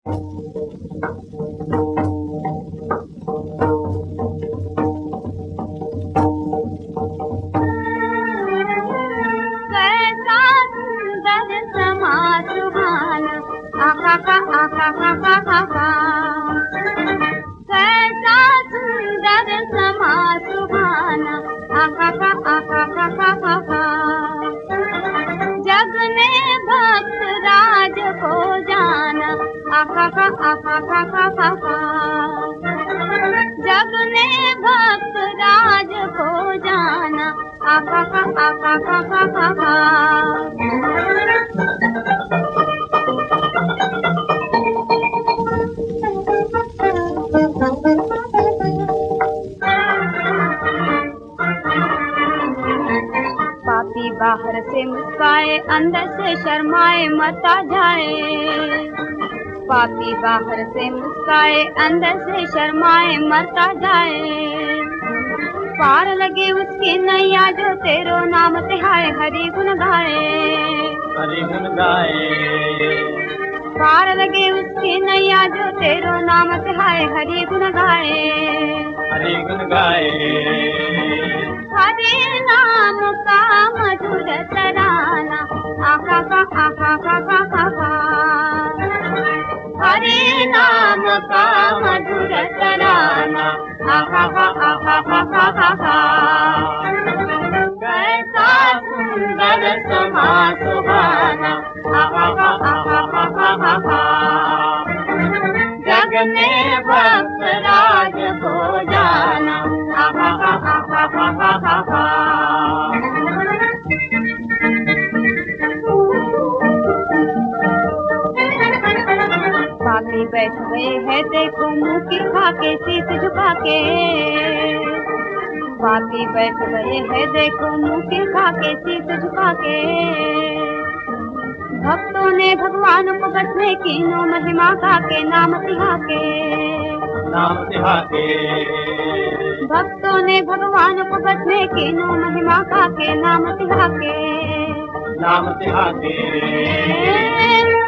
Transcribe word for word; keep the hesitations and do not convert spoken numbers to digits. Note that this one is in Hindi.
कैसा सुंदर समा सुहाना, आहा हा आहा हा हा हा हा। कैसा सुंदर समा सुहाना, आहा हा आहा हा हा हा हा। जग में भक्त राज को जाना, आहा हा आहा हा हा हा हा। जग ने भक्त राज को जाना, आहा हा आहा हा हा हा हा। पापी बाहर से मुस्काए, अंदर से शर्माए मरता जाए। पापी बाहर से मुस्काए, अंदर से शर्माए मरता जाए। पार लगे उसकी नैया जो तेरो नाम तिहाए, हरि गुण गाए, हरि गुण गाए। पार लगे उसकी नैया जो तेरो नाम तिहाए, हरि गुण गाए, हरि गुण गाए। हरि नाम का मधुर तराना, आहा हा आहा हा हा हा हा। हरि नाम का मधुर तराना, आहा हा आहा हा हा हा हा। कैसा सुंदर समा सुहाना, आहा हा आहा हा हा हा हा। जग में भक्त राज को जाना, आहा हा आहा हा हा हा हा। पापी बैठ गए हैं देखो मुंह की खाके, शीश झुका के। पापी बैठ गए हैं देखो मुंह की खाके, शीश झुका के। भक्तों ने भगवान को बसने की नो महिमा गा के, नाम तिहाके, नाम तिहाके। भक्तों ने भगवान को बसने की नो महिमा गा के, नाम तिहाके, नाम तिहाके।